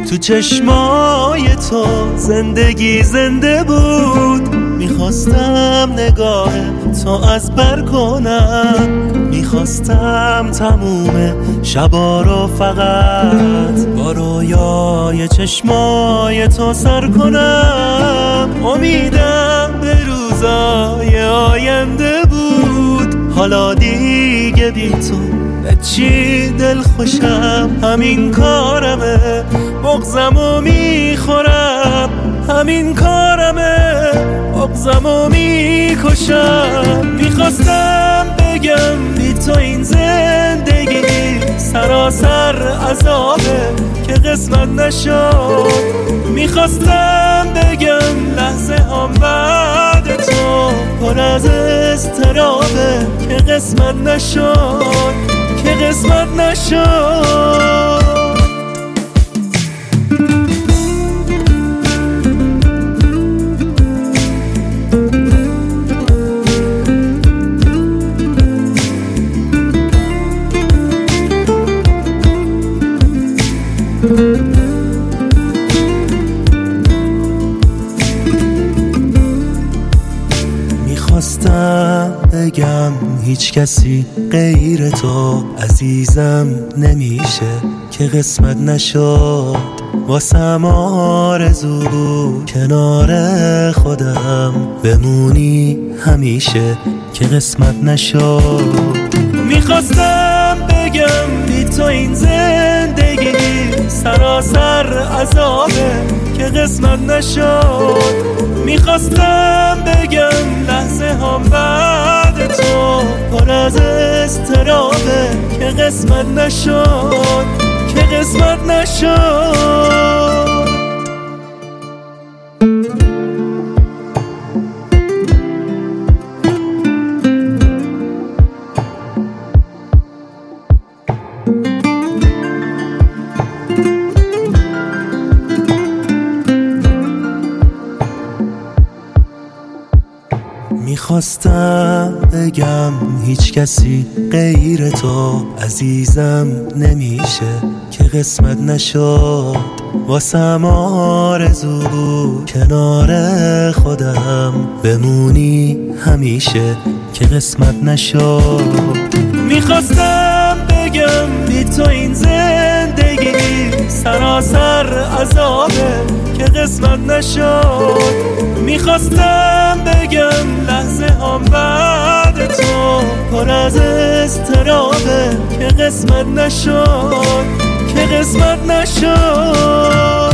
تو چشمای تو زندگی زنده بود. میخواستم نگاه تو از بر کنم، میخواستم تموم شبا رو فقط با رویای چشمای تو سر کنم. امیدم به روزای آینده بود، حالا دیگه بی تو به چی دل خوشم. همین کارمه، بغضمو میخورم، همین کارمه، بغضمو میکشم. میخواستم بگم بی تو این زندگی سراسر عذابه که قسمت نشد. میخواستم بگم لحظه هم بعد تو پر از اضطرابه که قسمت نشد، که قسمت نشد. میخواستم بگم هیچ کسی غیر تو عزیزم نمیشه که قسمت نشد. واسم آرزو بود کنار خودم بمونی همیشه که قسمت نشد. میخواستم بگم بی تو این زندگی سراسر عذابه که قسمت نشد. میخواستم بگم لحظه هم بعد تو پر از اضطرابه که قسمت نشد، که قسمت نشد. میخواستم بگم هیچ کسی غیر تو عزیزم نمیشه که قسمت نشد. واسم آرزو بود کنار خودم بمونی همیشه که قسمت نشد. میخواستم بگم بی تو این زندگی سراسر عذابه که قسمت نشد. میخواستم بگم لحظه هم بعد تو پر از اضطرابه که قسمت نشد، که قسمت نشد.